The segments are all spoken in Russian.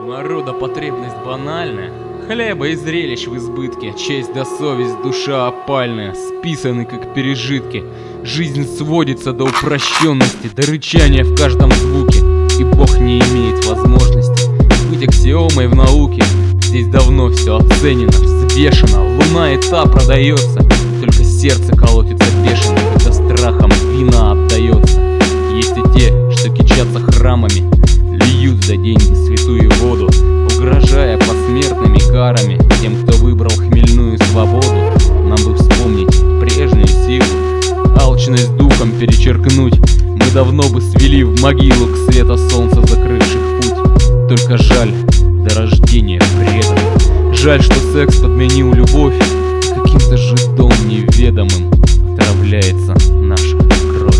У народа потребность банальная. Хлеба и зрелищ в избытке, честь да совесть, душа опальная, списаны как пережитки. Жизнь сводится до упрощенности, до рычания в каждом звуке. И Бог не имеет возможности быть аксиомой в науке. Здесь давно все оценено, взвешено, луна и та продается. Только сердце колотится бешено, когда страхом вина отдается. Есть и те, что кичатся храмами, льют за деньги святую воду, угрожая посмертными карами тем, кто выбрал хмельную свободу. Нам бы вспомнить прежнюю силу, алчность духом перечеркнуть. Мы давно бы свели в могилу к света солнца закрывших путь. Только жаль до рождения преданных. Жаль, что секс подменил любовь, и каким-то жидом неведомым отравляется наша кровь.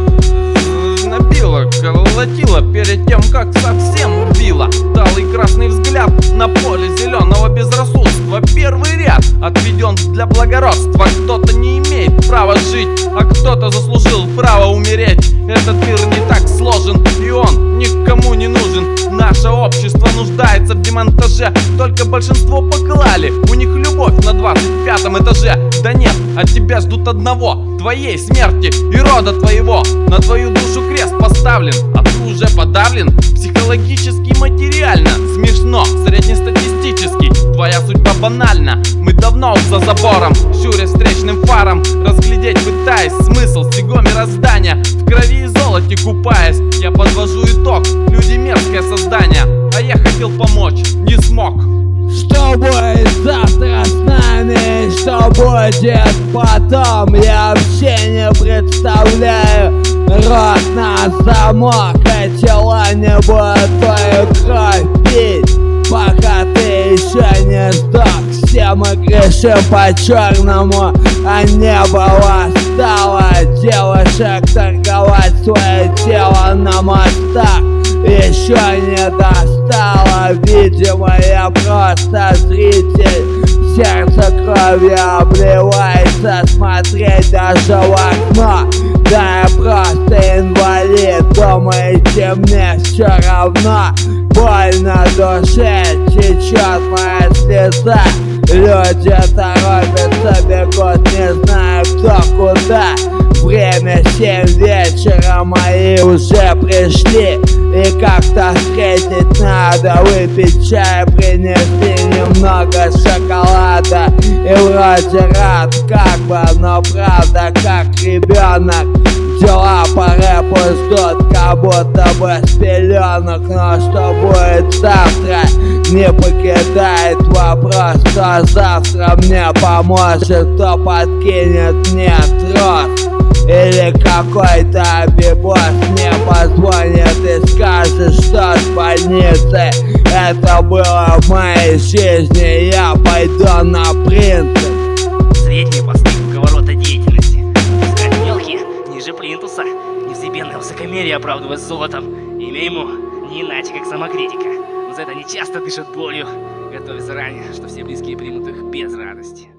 Набила, колотила перед тем, как совсем убила. Талый красный взгляд на поле зеленого безрассудства. Первый ряд отведен для благородства. Кто-то не имеет права жить, а кто-то заслужил право умереть. Этот мир не так сложен, и он никому не нужен. Наше общество нуждается в демонтаже. Только большинство поклали, у них любовь на 25-м этаже. Да нет, от тебя ждут одного, твоей смерти и рода твоего. На твою душу крест поставлен, а ты уже подавлен психологически и материально. Смешно, среднестатистически, твоя судьба банальна. Мы давно за забором, щуря встречным фаром, разглядеть пытаясь смысл всего мироздания. В крови и золоте купаясь, я подвожу итог. Люди мерзкое создание, а я хотел помочь, не смог. Что будет завтра с нами, что будет потом, я вообще не представляю. Рот на замок, и тела не будут твою кровь пить, пока ты еще не сдох. Все мы грешим по-черному, а небо восстало. Девушек торговать свое тело на мостах еще не достало. Видимо, я просто зритель, сердце кровью обливается, смотреть даже в окно. Да я просто инвалид, думаете, мне все равно? Больно душе, течет моя слеза. Люди торопятся, бегут, не знаю кто куда. Время 7 вечера, мои уже пришли. И как-то встретить надо, выпить чай, принести немного шоколада. И вроде рад как бы, но правда как ребенок. Дела по рэпу ждут, как будто бы с пеленок. Но что будет завтра, не покидает вопрос. Кто завтра мне поможет, кто подкинет мне трос. Или какой-то обибос мне позвонит и скажет, что с больницы это было в моей жизни. Я пойду на принцип. Средние посты круговорота деятельности. Искать мелкие, ниже плинтуса. Невзъебенное высокомерие оправдывать золотом. Имя ему не иначе, как самокритика. Но за это они часто дышат болью, готовя заранее, что все близкие примут их без радости.